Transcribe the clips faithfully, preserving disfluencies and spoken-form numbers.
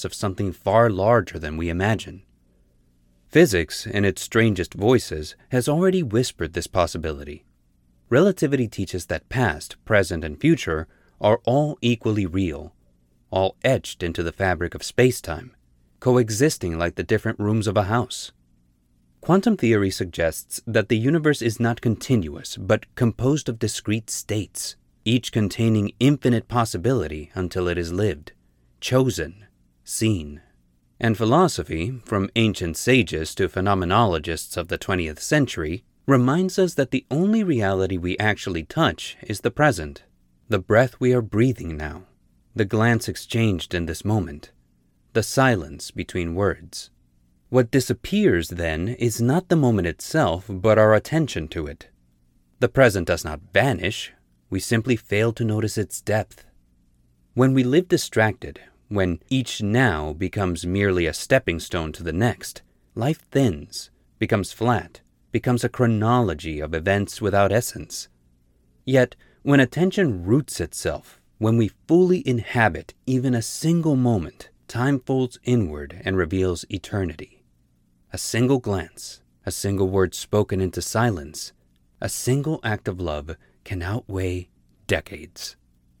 of something far larger than we imagine. Physics, in its strangest voices, has already whispered this possibility. Relativity teaches that past, present, and future are all equally real, all etched into the fabric of space-time, coexisting like the different rooms of a house. Quantum theory suggests that the universe is not continuous, but composed of discrete states, each containing infinite possibility until it is lived, chosen, seen. And philosophy, from ancient sages to phenomenologists of the twentieth century, reminds us that the only reality we actually touch is the present, the breath we are breathing now, the glance exchanged in this moment, the silence between words. What disappears, then, is not the moment itself, but our attention to it. The present does not vanish, we simply fail to notice its depth. When we live distracted, when each now becomes merely a stepping stone to the next, life thins, becomes flat, becomes a chronology of events without essence. Yet, when attention roots itself, when we fully inhabit even a single moment, time folds inward and reveals eternity. A single glance, a single word spoken into silence, a single act of love can outweigh decades.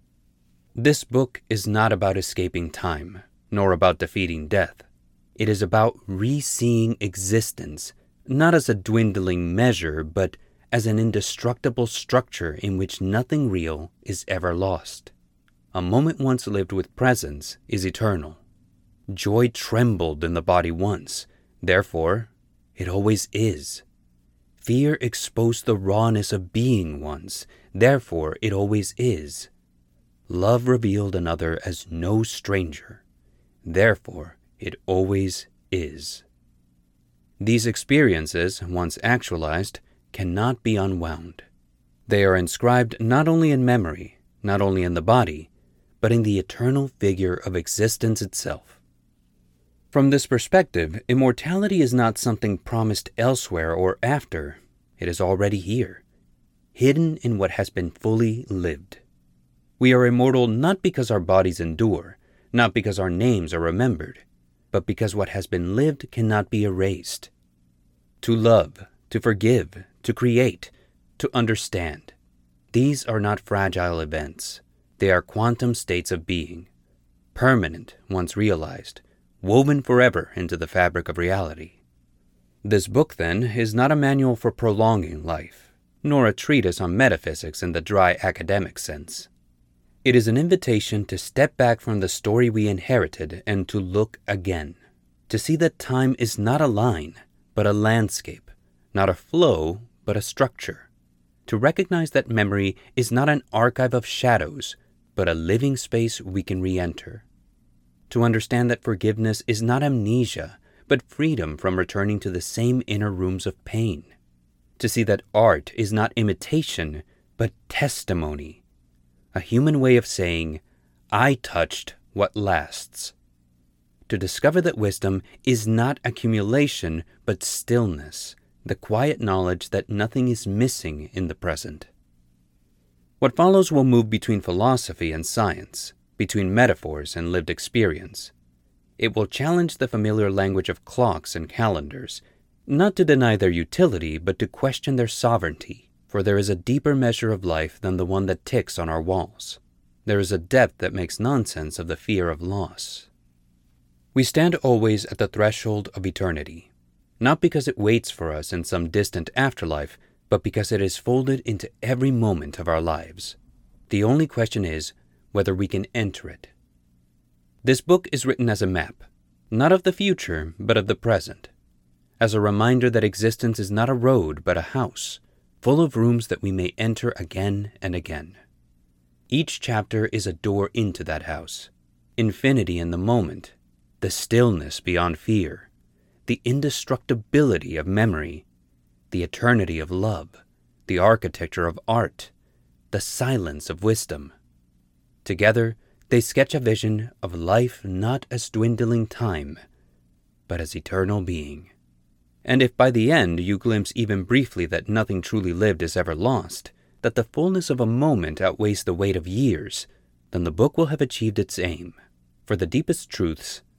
This book is not about escaping time, nor about defeating death. It is about re-seeing existence, not as a dwindling measure, but as an indestructible structure in which nothing real is ever lost. A moment once lived with presence is eternal. Joy trembled in the body once, therefore it always is. Fear exposed the rawness of being once, therefore it always is. Love revealed another as no stranger, therefore it always is. These experiences, once actualized, cannot be unwound. They are inscribed not only in memory, not only in the body, but in the eternal figure of existence itself. From this perspective, immortality is not something promised elsewhere or after. It is already here, hidden in what has been fully lived. We are immortal not because our bodies endure, not because our names are remembered, but because what has been lived cannot be erased. To love, to forgive, to create, to understand. These are not fragile events. They are quantum states of being, permanent once realized, woven forever into the fabric of reality. This book, then, is not a manual for prolonging life, nor a treatise on metaphysics in the dry academic sense. It is an invitation to step back from the story we inherited and to look again, to see that time is not a line, but a landscape, not a flow, but a structure, to recognize that memory is not an archive of shadows, but a living space we can re-enter, to understand that forgiveness is not amnesia, but freedom from returning to the same inner rooms of pain, to see that art is not imitation, but testimony, a human way of saying, I touched what lasts. To discover that wisdom is not accumulation, but stillness, the quiet knowledge that nothing is missing in the present. What follows will move between philosophy and science, between metaphors and lived experience. It will challenge the familiar language of clocks and calendars, not to deny their utility, but to question their sovereignty. For there is a deeper measure of life than the one that ticks on our walls. There is a depth that makes nonsense of the fear of loss. We stand always at the threshold of eternity, not because it waits for us in some distant afterlife, but because it is folded into every moment of our lives. The only question is whether we can enter it. This book is written as a map, not of the future, but of the present, as a reminder that existence is not a road, but a house, full of rooms that we may enter again and again. Each chapter is a door into that house, infinity in the moment, the stillness beyond fear, the indestructibility of memory, the eternity of love, the architecture of art, the silence of wisdom. Together, they sketch a vision of life not as dwindling time, but as eternal being. And if by the end you glimpse even briefly that nothing truly lived is ever lost, that the fullness of a moment outweighs the weight of years, then the book will have achieved its aim. For the deepest truths